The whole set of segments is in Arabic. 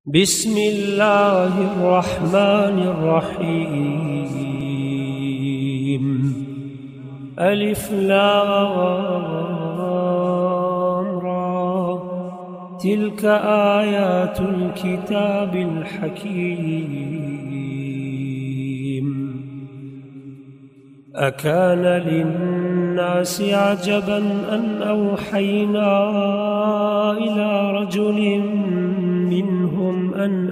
بسم الله الرحمن الرحيم. ألف لام را. تلك آيات الكتاب الحكيم. أكان للناس عجبا أن أوحينا إلى رجل منهم أن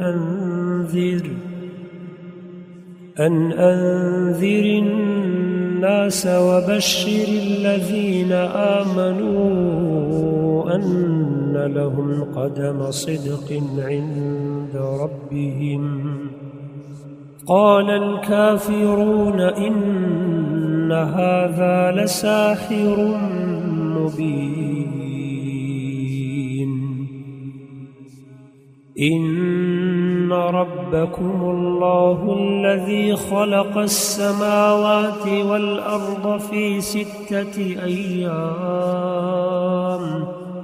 أنذر الناس وبشر الذين آمنوا أن لهم قدم صدق عند ربهم. قال الكافرون إن هذا لساحر مبين. إن ربكم الله الذي خلق السماوات والأرض في 6 أيام.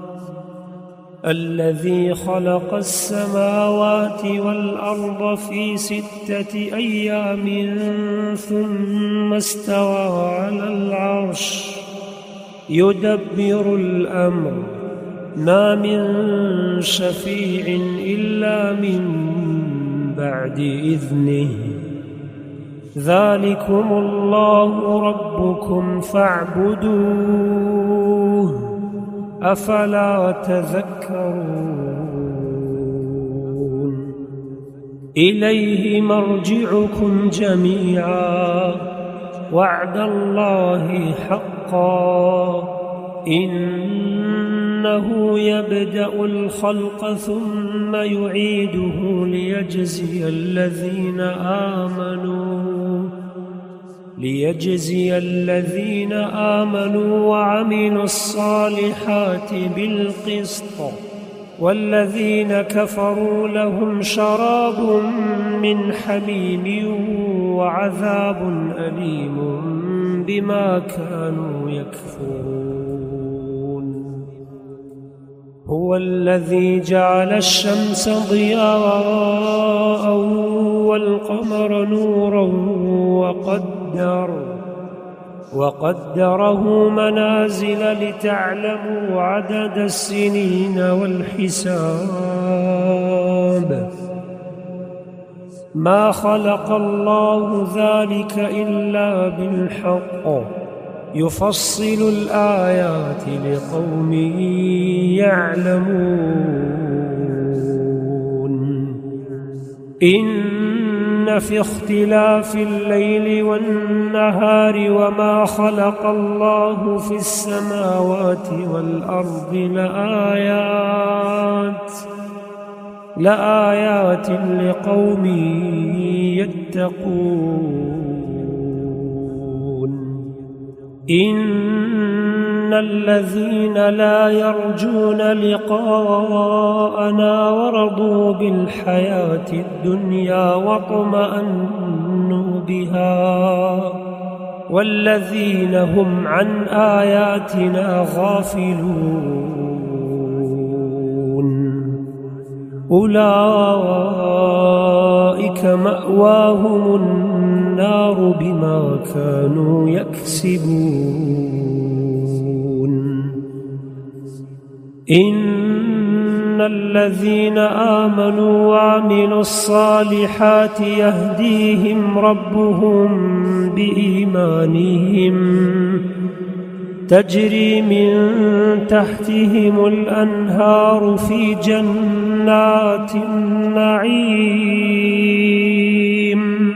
الذي خلق السماوات والأرض في 6 أيام ثم استوى على العرش يدبر الأمر ما من شفيع إلا من بعد إذنه. ذلكم الله ربكم فاعبدوه أفلا تذكرون. إليه مرجعكم جميعا وعد الله حقا. إنه يبدأ الخلق ثم يعيده ليجزي الذين آمنوا وعملوا الصالحات بالقسط. والذين كفروا لهم شراب من حميم وعذاب أليم بما كانوا يكفرون. هو الذي جعل الشمس ضياء والقمر نورا وقدره منازل لتعلموا عدد السنين والحساب. ما خلق الله ذلك إلا بالحق يفصل الآيات لقوم يعلمون. إن في اختلاف الليل والنهار وما خلق الله في السماوات والأرض لآيات لقوم يتقون. إن الذين لا يرجون لقاءنا ورضوا بالحياة الدنيا واطمأنوا بها والذين هم عن آياتنا غافلون أولئك مأواهم النار بما كانوا يكسبون. إن الذين آمنوا وعملوا الصالحات يهديهم ربهم بإيمانهم تجري من تحتهم الأنهار في جنات النعيم.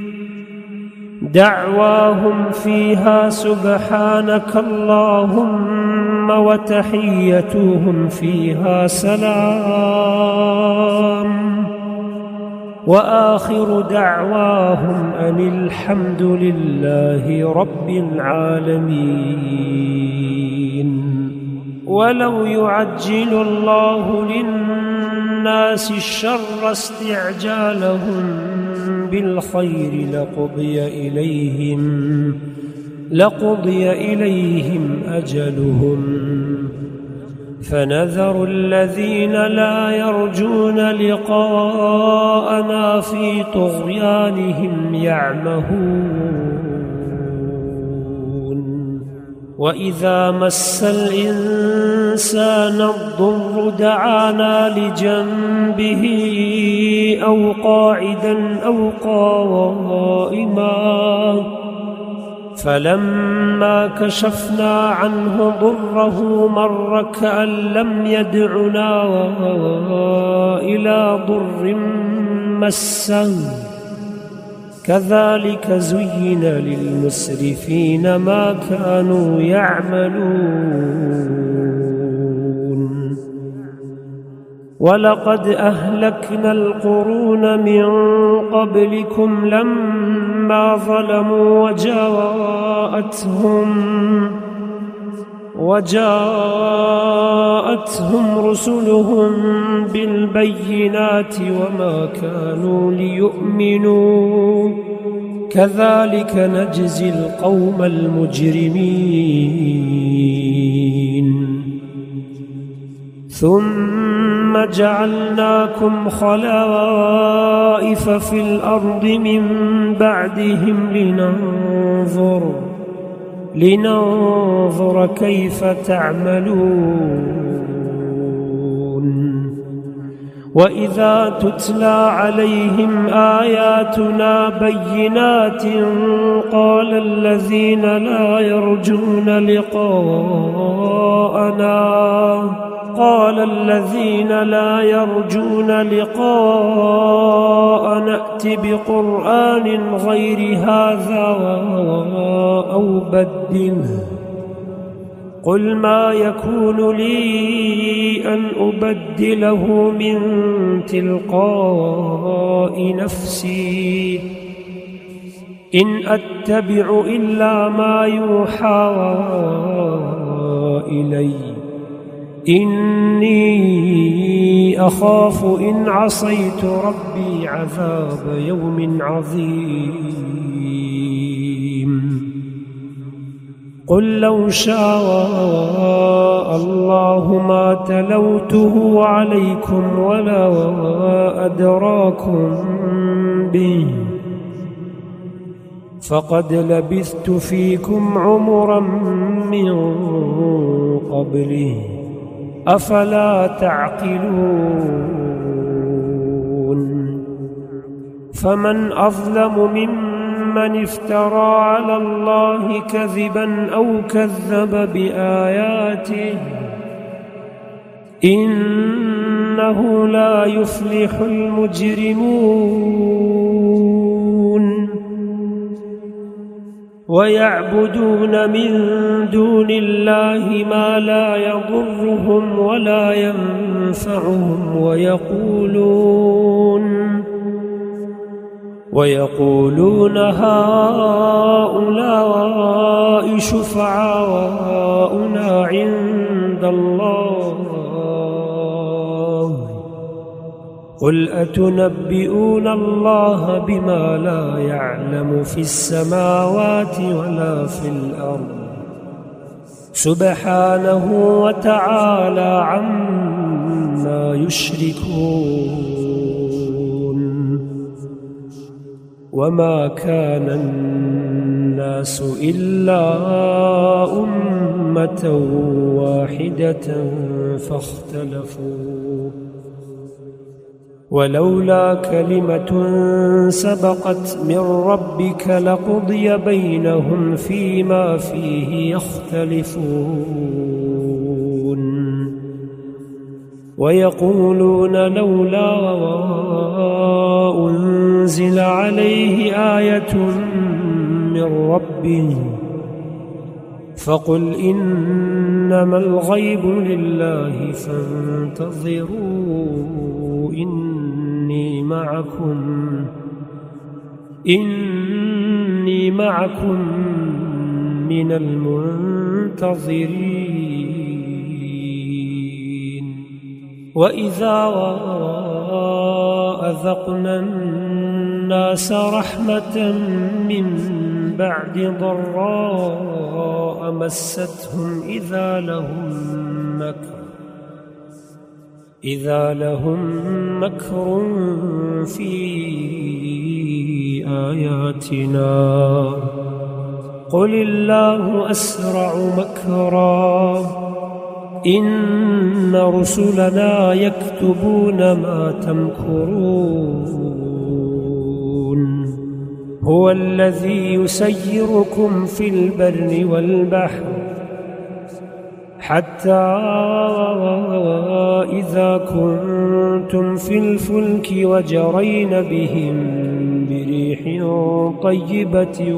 دعواهم فيها سبحانك اللهم وتحيتهم فيها سلام وآخر دعواهم أن الحمد لله رب العالمين. ولو يعجل الله للناس الشر استعجالهم بالخير لقضي إليهم أجلهم فنذر الذين لا يرجون لقاءنا في طغيانهم يعمهون وإذا مس الإنسان الضر دعانا لجنبه أو قاعدا أو قائما فلما كشفنا عنه ضره مر كأن لم يدعنا إلى ضر مسه كذلك زين للمسرفين ما كانوا يعملون ولقد أهلكنا القرون من قبلكم لما ظلموا وجاءتهم رسلهم بالبينات وما كانوا ليؤمنوا كذلك نجزي القوم المجرمين ثم جعلناكم خلائف في الأرض من بعدهم لننظر كيف تعملون وإذا تتلى عليهم آياتنا بينات قال الذين لا يرجون لقاءنا ائت بقرآن غير هذا أو بدله قل ما يكون لي أن أبدله من تلقاء نفسي إن أتبع إلا ما يوحى إلي إني أخاف إن عصيت ربي عذاب يوم عظيم قل لو شاء الله ما تلوته عليكم ولا أدراكم به فقد لبثت فيكم عمرا من قبله أفلا تعقلون فمن أظلم ممن افترى على الله كذبا أو كذب بآياته إنه لا يفلح المجرمون ويعبدون من دون الله ما لا يضرهم ولا ينفعهم ويقولون هؤلاء شفعاؤنا عند الله قل أتنبئون الله بما لا يعلم في السماوات ولا في الأرض سبحانه وتعالى عما يشركون وما كان الناس إلا أمة واحدة فاختلفوا ولولا كلمة سبقت من ربك لقضي بينهم فيما فيه يختلفون ويقولون لولا أنزل عليه آية من ربه فقل إنما الغيب لله فانتظروا إني معكم من المنتظرين وإذا أذقنا الناس رحمة من بعد ضراء مستهم إذا لهم مكر في آياتنا قل الله أسرع مكرا إن رسلنا يكتبون ما تمكرون هو الذي يسيركم في البر والبحر حتى إذا كنتم في الفلك وجرين بهم بريح طيبة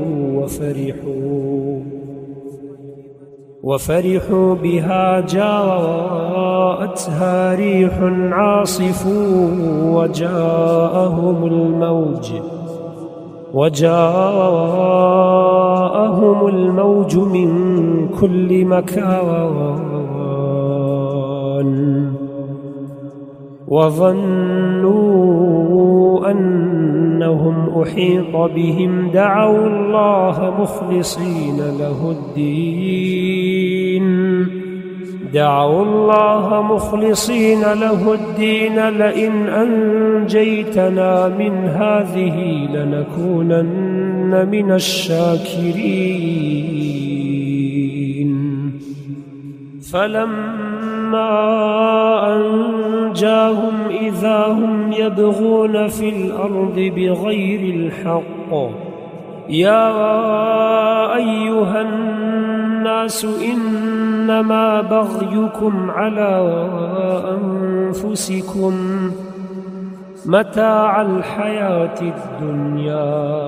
وفرحوا بها جاءتها ريح عاصف وجاءهم الموج من كل مكان وظنوا أنهم أحيط بهم دعوا الله مخلصين له الدين لئن أنجيتنا من هذه لنكونن من الشاكرين فلما أنجاهم إذا هم يبغون في الأرض بغير الحق يا أيها الناس إنما بغيكم على أنفسكم متاع الحياة الدنيا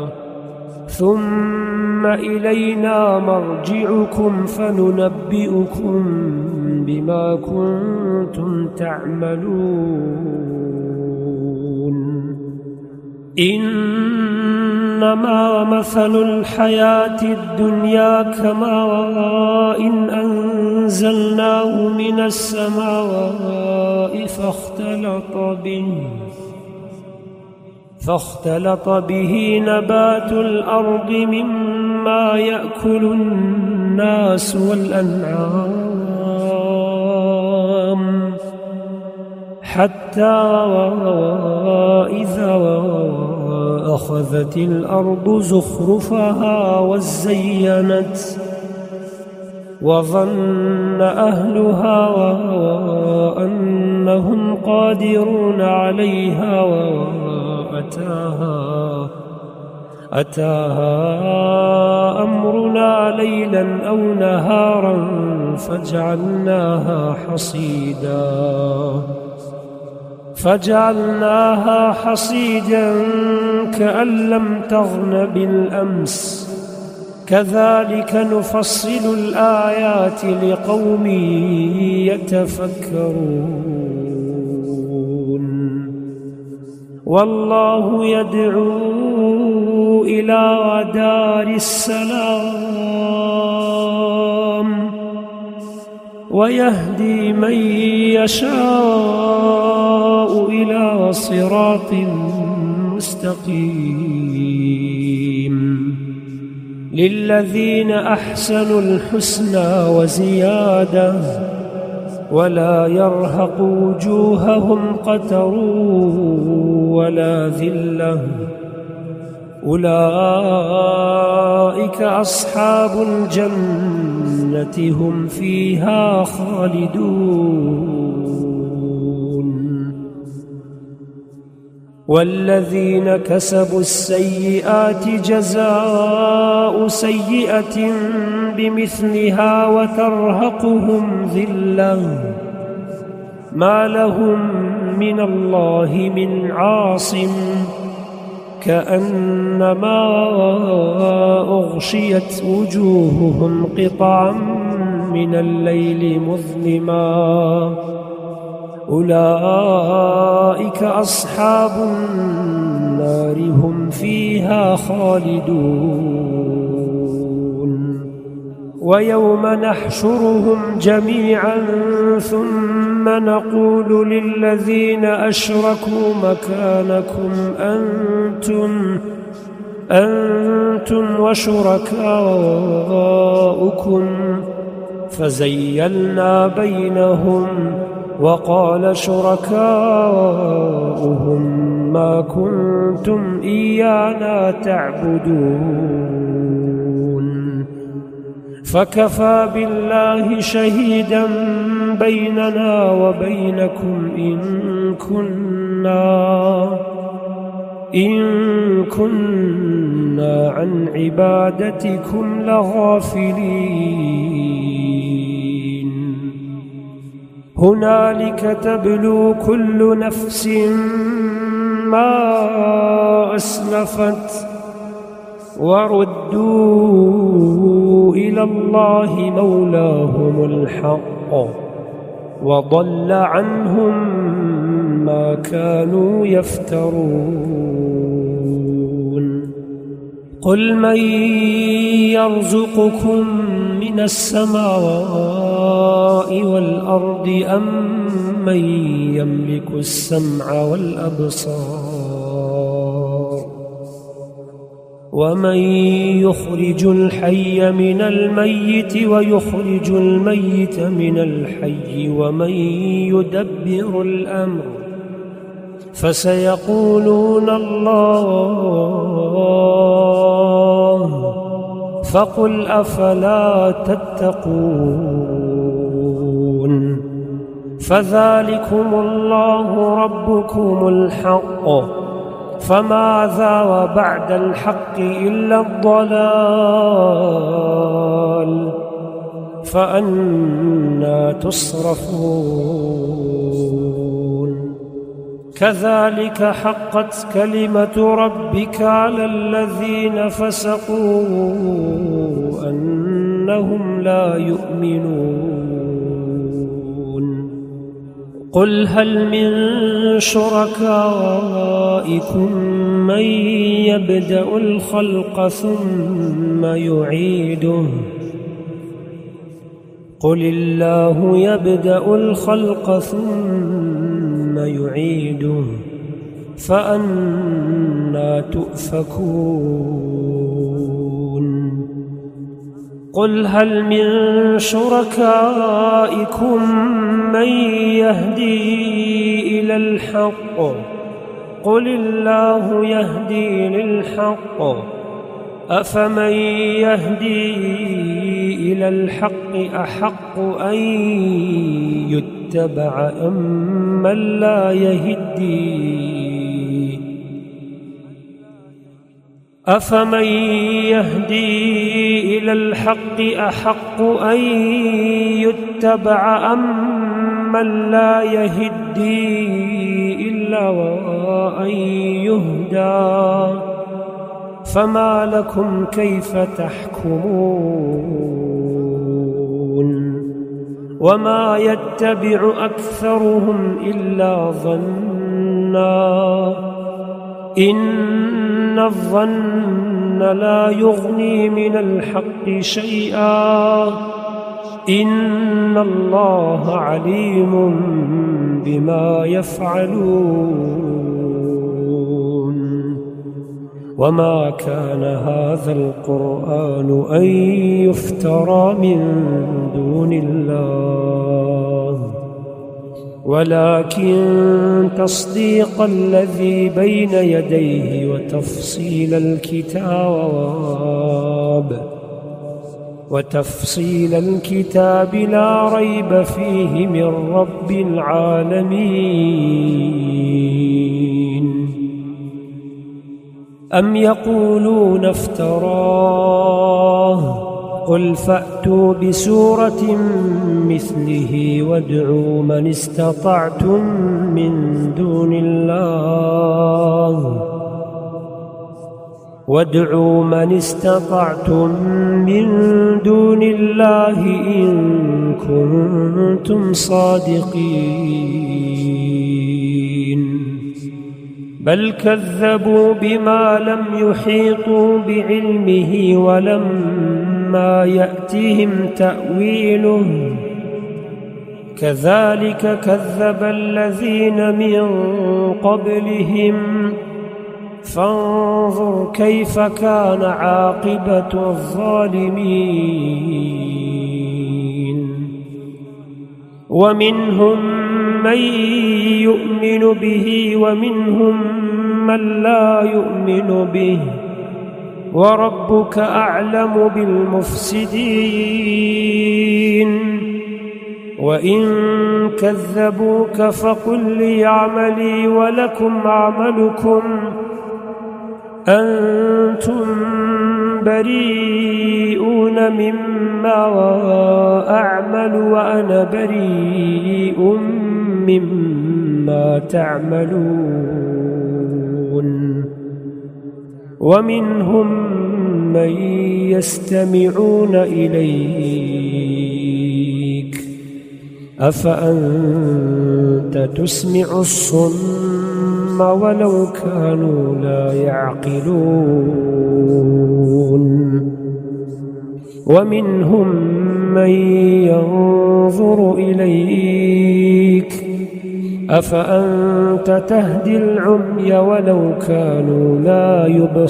ثم إلينا مرجعكم فننبئكم بما كنتم تعملون إنما مثل الحياة الدنيا كماء أنزلناه من السماء فاختلط به نبات الأرض مما يأكل الناس والأنعام حتى إذا أخذت الأرض زخرفها وزينت وظن أهلها أنهم قادرون عليها أتاها أمرنا ليلا أو نهارا فجعلناها حصيدا كأن لم تغن بالأمس كذلك نفصل الآيات لقوم يتفكرون والله يدعو إلى دار السلام ويهدي من يشاء إلى صراط مستقيم للذين أحسنوا الحسنى وزيادة ولا يرهق وجوههم قتر ولا ذلة أولئك أصحاب الجنة هم فيها خالدون والذين كسبوا السيئات جزاء سيئة بمثلها وترهقهم ذلة ما لهم من الله من عاصم كأنما أغشيت وجوههم قطعا من الليل مظلما أولئك أصحاب النار هم فيها خالدون ويوم نحشرهم جميعا ثم نقول للذين أشركوا مكانكم أنتم وشركاؤكم فزيلنا بينهم وقال شركاؤهم ما كنتم إيانا تعبدون فكفى بالله شهيدا بيننا وبينكم إن كنا عن عبادتكم لغافلين هنالك تبلو كل نفس ما أسلفت وردوا إلى الله مولاهم الحق وضل عنهم ما كانوا يفترون قل من يرزقكم من السماء والأرض أم من يملك السمع والأبصار ومن يخرج الحي من الميت ويخرج الميت من الحي ومن يدبر الأمر فسيقولون الله فقل أفلا تتقون فذلكم الله ربكم الحق فماذا بعد الحق إلا الضلال فأنى تصرفون كذلك حقت كلمة ربك على الذين فسقوا أنهم لا يؤمنون قل هل من شركائكم من يبدأ الخلق ثم يعيده قل الله يبدأ الخلق ثم يعيده فأنى تؤفكون قل هل من شركائكم من يهدي إلى الحق قل الله يهدي للحق أفمن يهدي إلى الحق أحق أن يتبع أم من لا يهدي أفمن يهدي إلى الحق أحق أن يتبع أم من لا يهدي إلا أن يهدى فما لكم كيف تحكمون وما يتبع أكثرهم إلا ظنا إن الظن لا يغني من الحق شيئا إن الله عليم بما يفعلون وما كان هذا القرآن أن يفترى من دون الله ولكن تصديق الذي بين يديه وتفصيل الكتاب لا ريب فيه من رب العالمين أم يقولون افتراه قل فأتوا بسورة مثله وادعوا من استطعتم من دون الله إن كنتم صادقين بل كذبوا بما لم يحيطوا بعلمه ولما يأتهم تأويله كذلك كذب الذين من قبلهم فانظر كيف كان عاقبة الظالمين ومنهم من يؤمن به ومنهم من لا يؤمن به وربك أعلم بالمفسدين وإن كذبوك فقل لي عملي ولكم عملكم أنتم بريئون مما أعمل وأنا بريء مما تعملون ومنهم من يستمعون إليك أفأنت تسمع الصم ولو كانوا لا يعقلون ومنهم من ينظر إليك أفأنت تهدي العمي ولو كانوا لا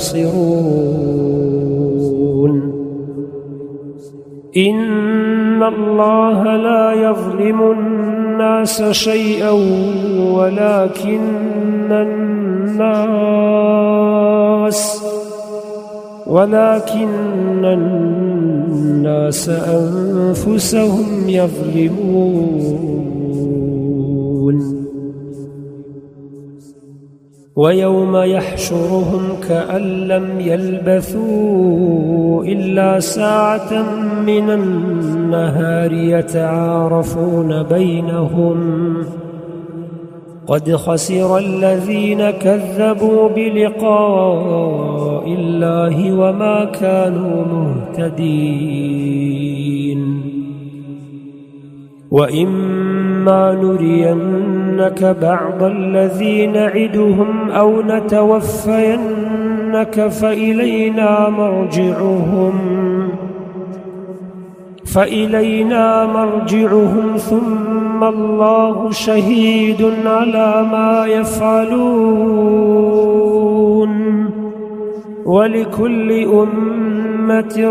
يبصرون إن الله لا يظلم الناس شيئا ولكن الناس أنفسهم يظلمون ويوم يحشرهم كأن لم يلبثوا إلا ساعة من النهار يتعارفون بينهم قد خسر الذين كذبوا بلقاء الله وما كانوا مهتدين وإما نرينك بعض الذي نعدهم أو نتوفينك فإلينا مرجعهم ثم الله شهيد على ما يفعلون ولكل أمة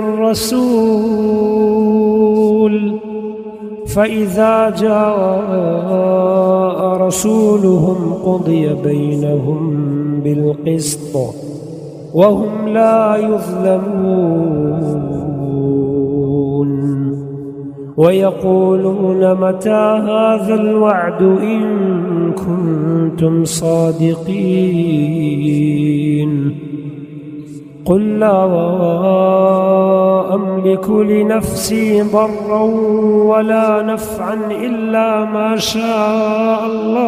رسول فإذا جاء رسولهم قضي بينهم بالقسط وهم لا يظلمون ويقولون متى هذا الوعد إن كنتم صادقين قل لا أملك لنفسي ضرا ولا نفعا إلا ما شاء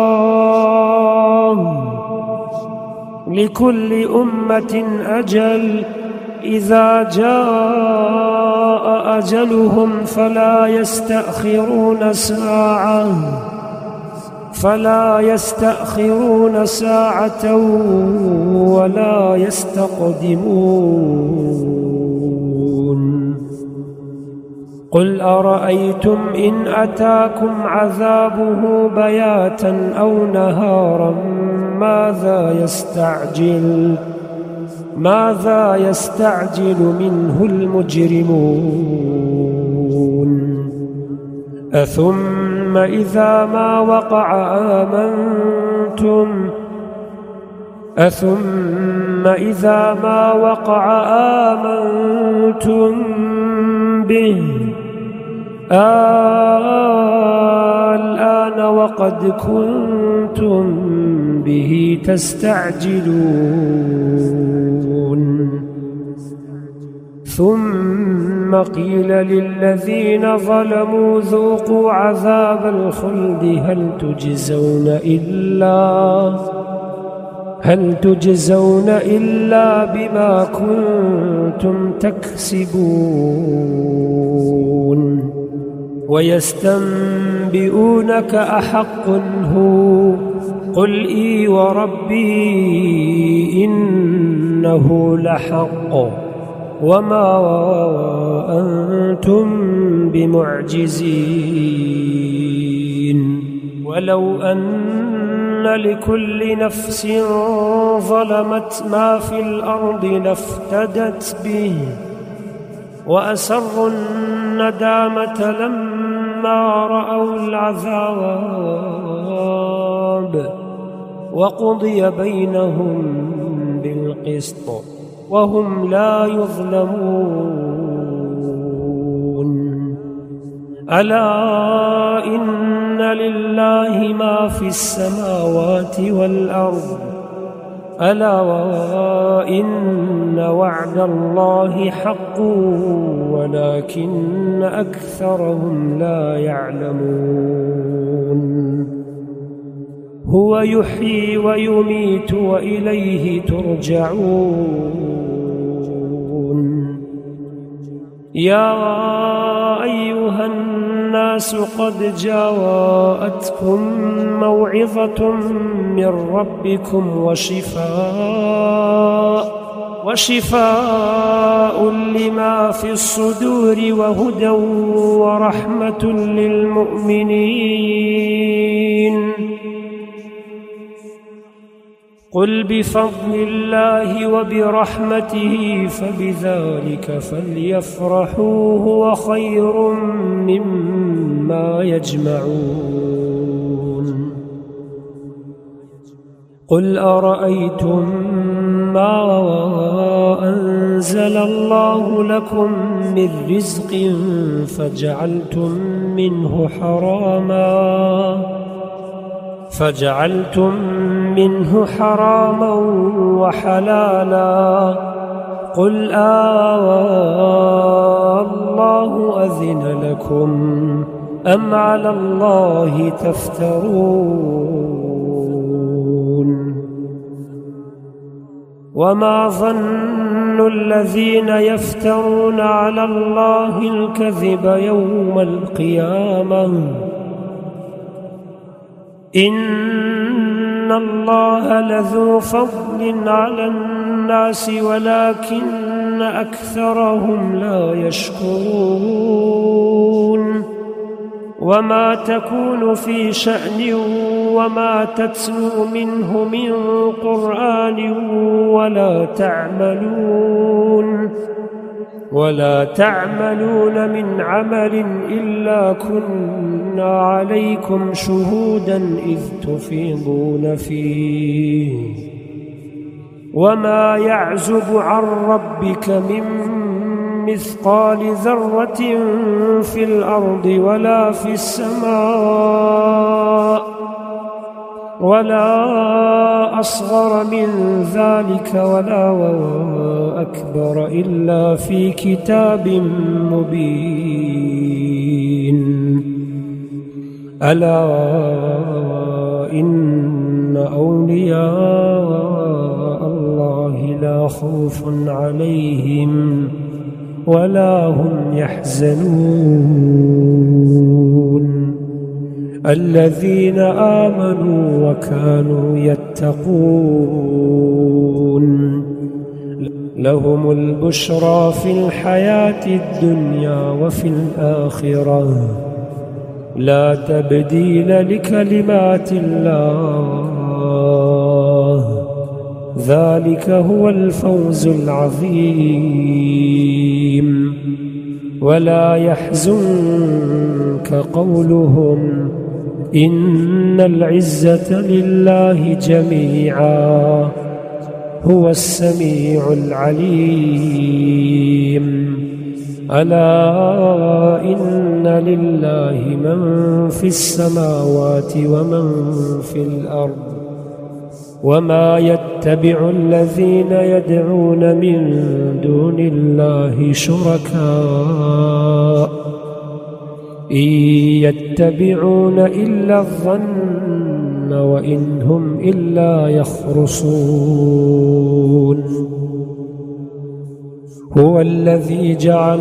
الله لكل أمة أجل إذا جاء أجلهم فلا يستأخرون ساعة ولا يستقدمون قل أرأيتم إن أتاكم عذابه بياتا أو نهارا ماذا يستعجل منه المجرمون أثم إذا ما وقع آمنتم به الآن وقد كنتم به تستعجلون ثم قيل للذين ظلموا ذوقوا عذاب الخلد هل تجزون إلا بما كنتم تكسبون ويستنبئونك أحق هو قل إي وربي إنه لحق وما أنتم بمعجزين ولو أن لكل نفس ظلمت ما في الأرض لافتدت به وأسروا الندامة لما رأوا العذاب التراب وقضي بينهم بالقسط وهم لا يظلمون. ألا إن لله ما في السماوات والأرض ألا وإن وعد الله حق ولكن أكثرهم لا يعلمون. هو يحيي ويميت وإليه ترجعون. يا أيها الناس قد جاءتكم موعظة من ربكم وشفاء لما في الصدور وهدى ورحمة للمؤمنين. قل بفضل الله وبرحمته فبذلك فليفرحوا هو خير مما يجمعون. قل أرأيتم ما أنزل الله لكم من رزق فجعلتم منه حراما وحلالا قل الله أذن لكم أم على الله تفترون. وما ظن الذين يفترون على الله الكذب يوم القيامة إن الله لذو فضل على الناس ولكن أكثرهم لا يشكرون. وما تكون في شأن وما تتلو منه من قرآن ولا تعملون من عمل إلا كنا عليكم شهودا إذ تفيضون فيه. وما يعزب عن ربك من مثقال ذرة في الأرض ولا في السماء ولا أصغر من ذلك ولا أكبر إلا في كتاب مبين. ألا إن أولياء الله لا خوف عليهم ولا هم يحزنون. الذين آمنوا وكانوا يتقون لهم البشرى في الحياة الدنيا وفي الآخرة لا تبديل لكلمات الله ذلك هو الفوز العظيم. ولا يحزنك قولهم إن العزة لله جميعا هو السميع العليم. ألا إن لله من في السماوات ومن في الأرض وما يتبع الذين يدعون من دون الله شركاء إن يتبعون إلا الظن وإن هم إلا يخرصون. هو الذي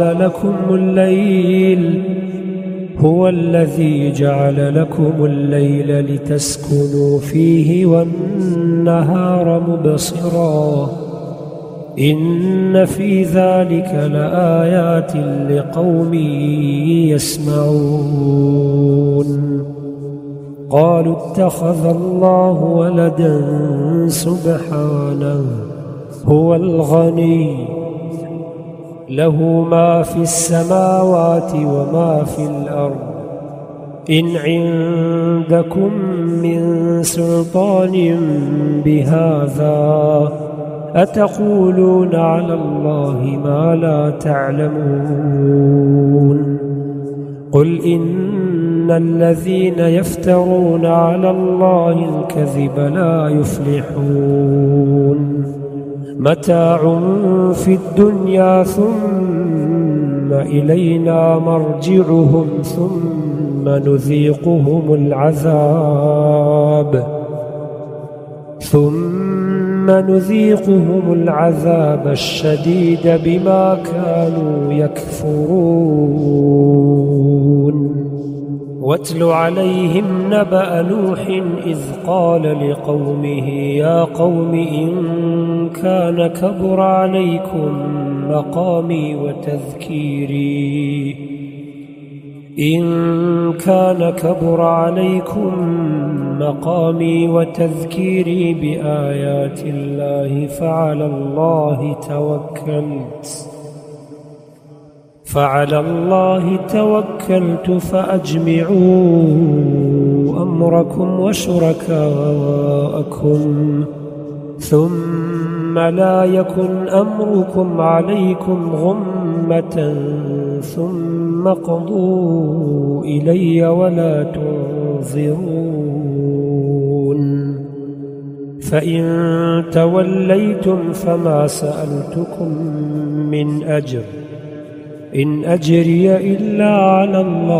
جعل لكم الليل لتسكنوا فيه والنهار مبصرا إن في ذلك لآيات لقوم يسمعون. قالوا اتخذ الله ولدا سبحانه هو الغني له ما في السماوات وما في الأرض إن عندكم من سلطان بهذا أتقولون على الله ما لا تعلمون قل إن الذين يفترون على الله الكذب لا يفلحون متاع في الدنيا ثم إلينا مرجعهم ثم نذيقهم العذاب الشديد بما كانوا يكفرون واتل عليهم نبأ نوح إذ قال لقومه يا قوم إن كان كبر عليكم مقامي وتذكيري بآيات الله فعلى الله توكلت فأجمعوا أمركم وشركاءكم ثم لا يكن أمركم عليكم غمة ثم اقضوا إلي ولا تنظرون فإن توليتم فما سألتكم من أجر إن أجري إلا على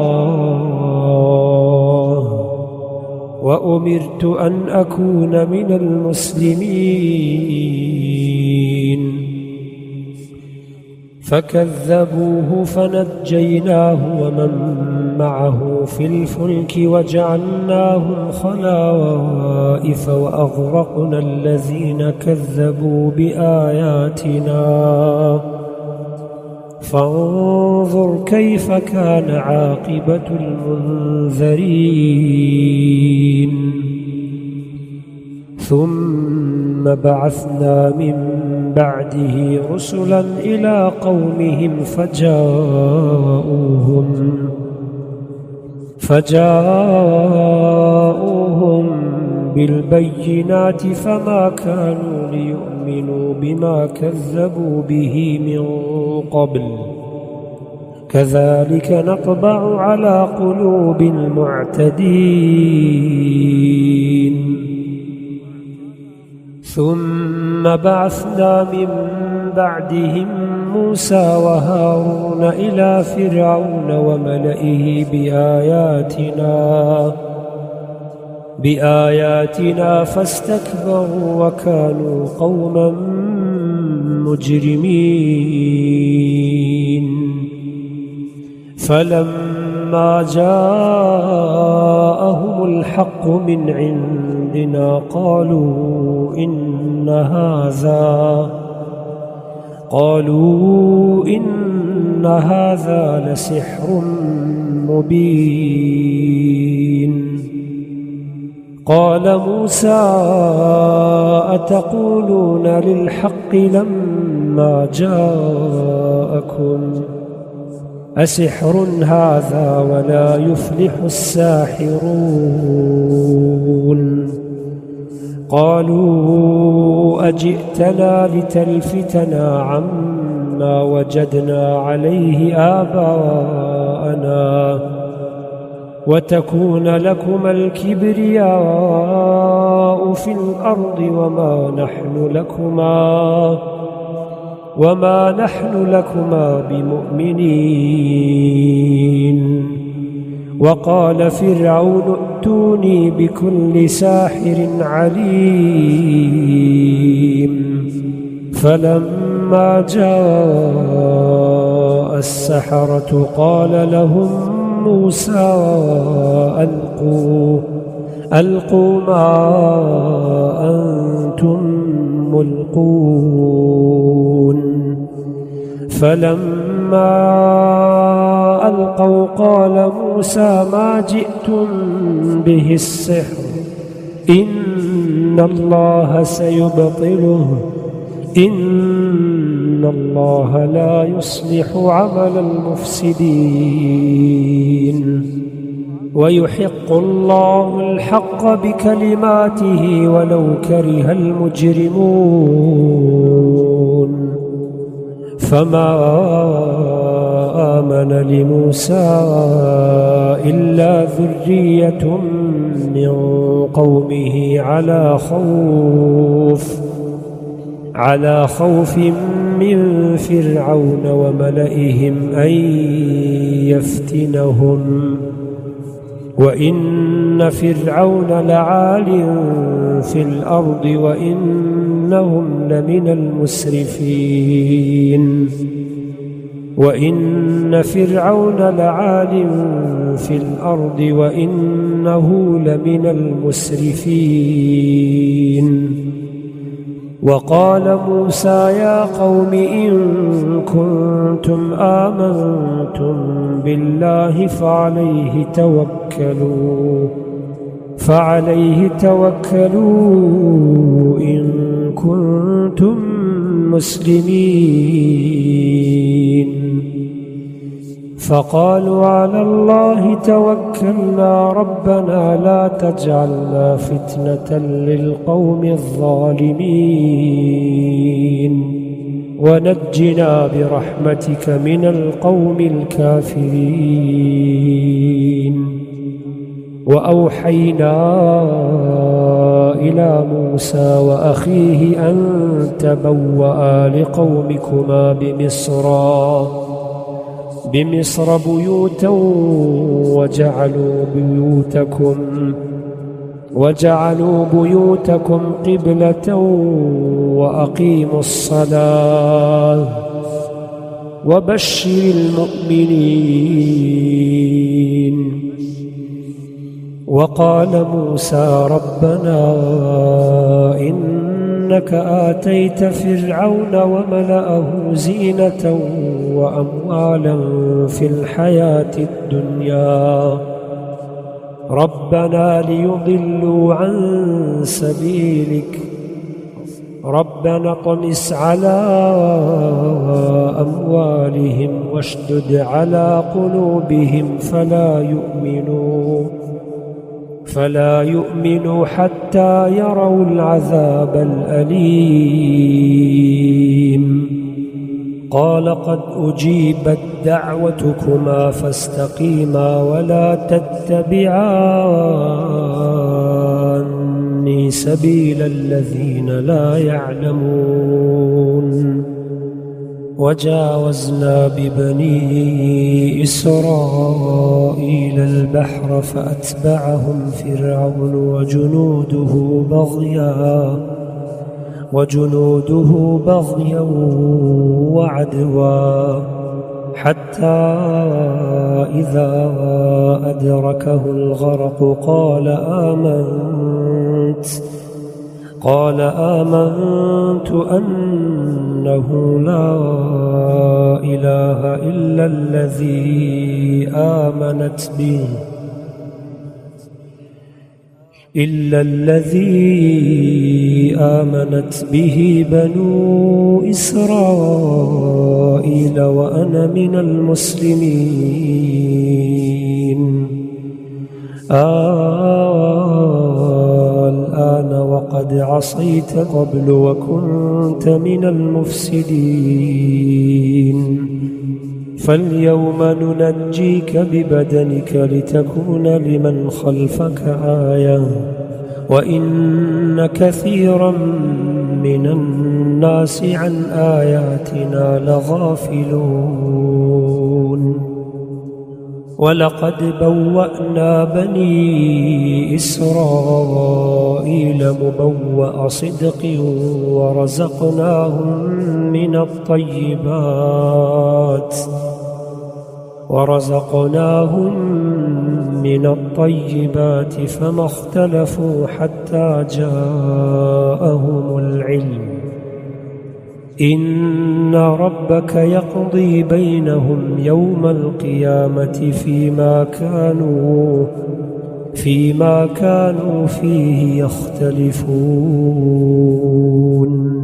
الله وأمرت أن أكون من المسلمين فكذبوه فنجيناه ومن معه في الفلك وجعلناهم خلائف وأغرقنا الذين كذبوا بآياتنا فانظر كيف كان عاقبة المنذرين ثم بعثنا من بعده رسلا إلى قومهم فجاءوهم بالبينات فما كانوا ليؤمنوا بما كذبوا به من قبل كذلك نطبع على قلوب المعتدين ثم بعثنا من بعدهم موسى وهارون إلى فرعون وملئه بآياتنا فاستكبروا وكانوا قوما مجرمين فلما جاءهم الحق من عندنا قالوا إن هذا لسحر مبين قال موسى أتقولون للحق لما جاءكم أسحر هذا ولا يفلح الساحرون قالوا أجئتنا لتلفتنا عما وجدنا عليه آباءنا وتكون لكما الكبرياء في الأرض وما نحن لكما بمؤمنين وقال فرعون ائتوني بكل ساحر عليم فلما جاء السحرة قال لهم موسى ألقوا ما أنتم ملقون فلما ألقوا قال موسى ما جئتم به السحر إن الله سيبطله إن الله لا يصلح عمل المفسدين ويحق الله الحق بكلماته ولو كره المجرمون فما آمن لموسى إلا ذرية من قومه على خوف من فرعون وملئهم أن يفتنهم وإن فرعون لعال في الأرض وإنهم لمن المسرفين وإن فرعون لعال في الأرض وإنه لمن المسرفين وقال موسى يا قوم إن كنتم آمنتم بالله فعليه توكلوا إن كنتم مسلمين فقالوا على الله توكلنا ربنا لا تجعلنا فتنة للقوم الظالمين ونجنا برحمتك من القوم الكافرين وأوحينا إلى موسى وأخيه أن تبوأ لقومكما بمصر بيوتا وجعلوا بيوتكم قبلة وأقيموا الصلاة وبشر المؤمنين وقال موسى ربنا إنك آتيت فرعون وملأه زينة وأموالا في الحياة الدنيا ربنا ليضلوا عن سبيلك ربنا اطمس على أموالهم واشدد على قلوبهم فلا يؤمنوا حتى يروا العذاب الأليم قال قد أجيبت دعوتكما فاستقيما ولا تتبعان سبيل الذين لا يعلمون وجاوزنا ببني إسرائيل البحر فأتبعهم فرعون وجنوده بغيا وعدوا حتى إذا أدركه الغرق قال آمنت أنه لا إله إلا الذي آمنت به بنو إسرائيل وأنا من المسلمين الآن وقد عصيت قبل وكنت من المفسدين فاليوم ننجيك ببدنك لتكون لمن خلفك آية وإن كثيرا من الناس عن آياتنا لغافلون ولقد بوأنا بني إسرائيل مبوأ صدق ورزقناهم من الطيبات فما اختلفوا حتى جاءهم العلم إن ربك يقضي بينهم يوم القيامة فيما كانوا فيه يختلفون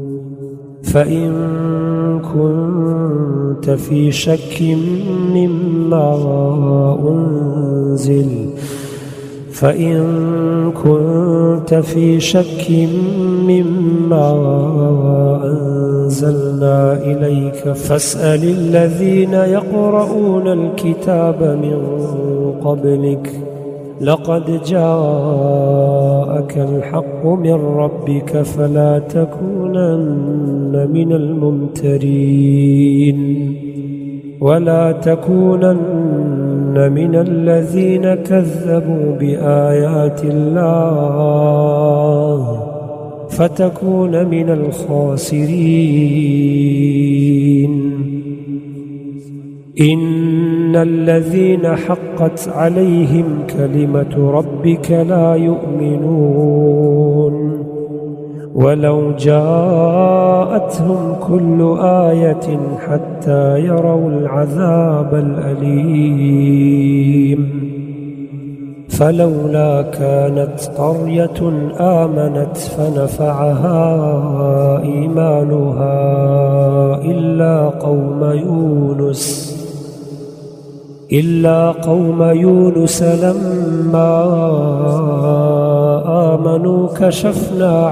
فإن كنت في شك مما مما أنزل فإن كنت في شك مما أنزلنا إليك فاسأل الذين يقرؤون الكتاب من قبلك لقد جاءك الحق من ربك فلا تكونن من الممترين ولا تكونن من الذين كذبوا بآيات الله فتكون من الخاسرين إن الذين حقت عليهم كلمة ربك لا يؤمنون ولو جاءتهم كل آية حتى يروا العذاب الأليم فلولا كانت قرية آمنت فنفعها إيمانها إلا قوم يونس لما آمنوا كشفنا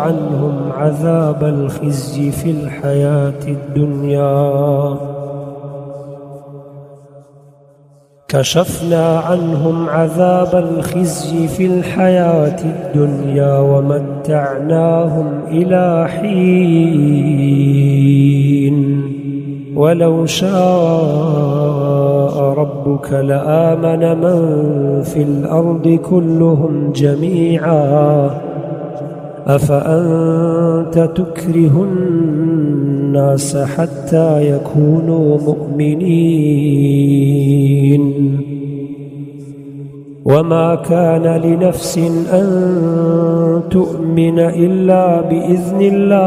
عنهم عذاب الخزي في الحياة الدنيا ومتعناهم إلى حين ولو شاء ربك لآمن من في الأرض كلهم جميعا أفأنت تكره الناس حتى يكونوا مؤمنين وما كان لنفس أن تؤمن إلا بإذن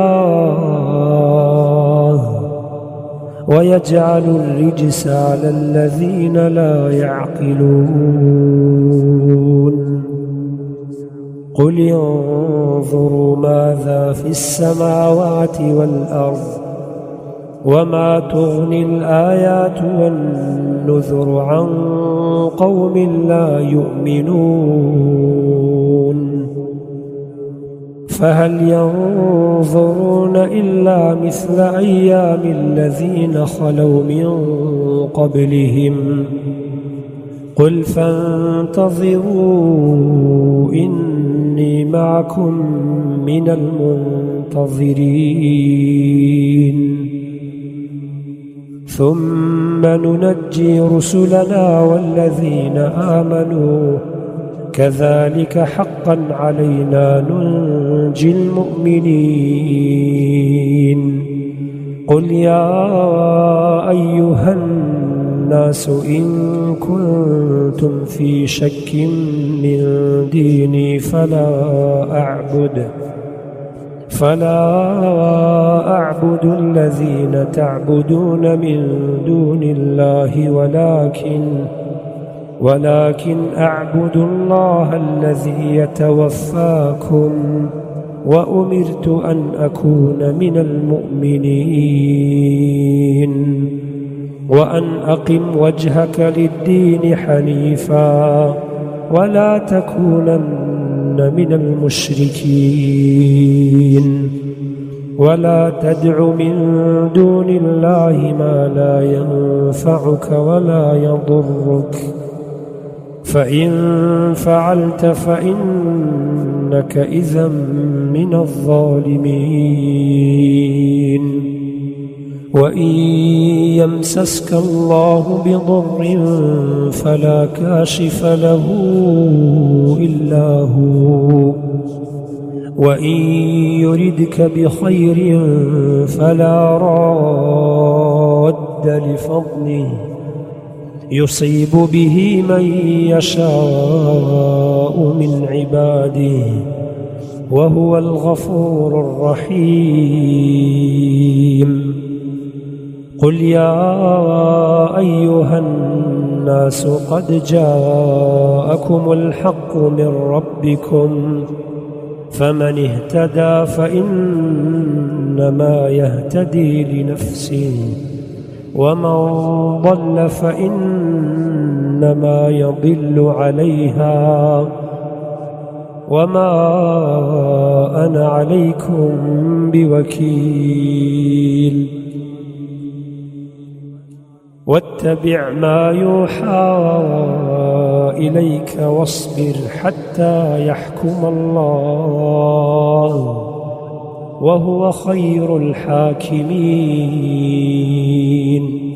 الله ويجعل الرجس على الذين لا يعقلون قل انظروا ماذا في السماوات والأرض وما تغني الآيات والنذر عن قوم لا يؤمنون فهل ينظرون إلا مثل أيام الذين خلوا من قبلهم قل فانتظروا إني معكم من المنتظرين ثم ننجي رسلنا والذين آمنوا كذلك حقا علينا ننجي المؤمنين قل يا أيها الناس إن كنتم في شك من ديني فلا أعبد الذين تعبدون من دون الله ولكن أعبد الله الذي يتوفاكم وأمرت أن أكون من المؤمنين وأن أقم وجهك للدين حنيفا ولا تكونن من المشركين ولا تدع من دون الله ما لا ينفعك ولا يضرك فإن فعلت فإنك إذا من الظالمين وإن يمسسك الله بضر فلا كاشف له إلا هو وإن يردك بخير فلا راد لفضله يصيب به من يشاء من عباده وهو الغفور الرحيم قل يا أيها الناس قد جاءكم الحق من ربكم فمن اهتدى فإنما يهتدي لنفسه ومن ضل فإنما يضل عليها وما أنا عليكم بوكيل واتبع ما يوحى إليك واصبر حتى يحكم الله وهو خير الحاكمين.